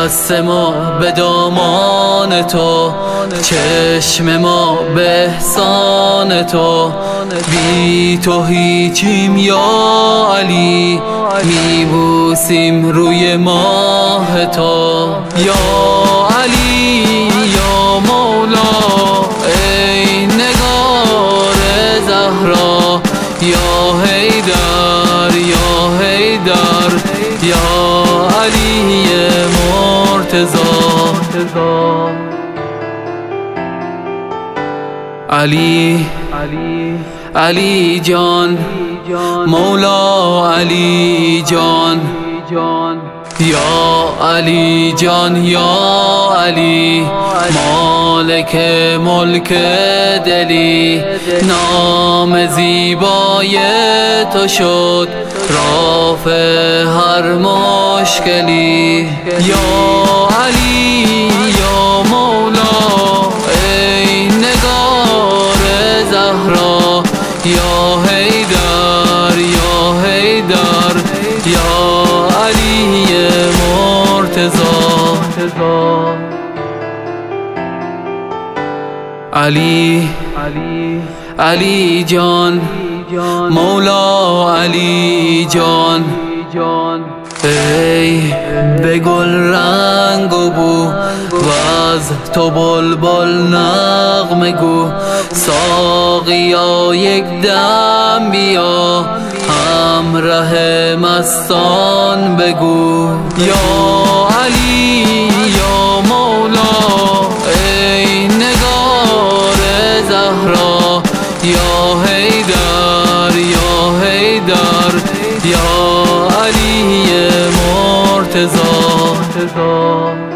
دست ما به دامان تو، چشم ما به احسان تو. بی تو هیچیم یا علی، میبوسیم روی ماه تو. یا علی یا مولا ای نگار زهرا، یا حیدر یا حیدر یا علی مرتضی. علی علی جان مولا علی جان، یا علی جان یا علی مالک ملک دلی. نام زیبای تو شد رافع هر مشکلی. یا علی یا مولا ای نگار زهرا، یا حیدر یا حیدر یا علی مرتضی. علی علی جان مولا علی جان، ای به گل رنگ و بو و از تو بلبل نغمه گو. ساقیا یک دم بیا همراه مستان بگو. یا علی یا مولا ای نگار زهرا، یا حیدر یا حیدر یا علی مرتضی.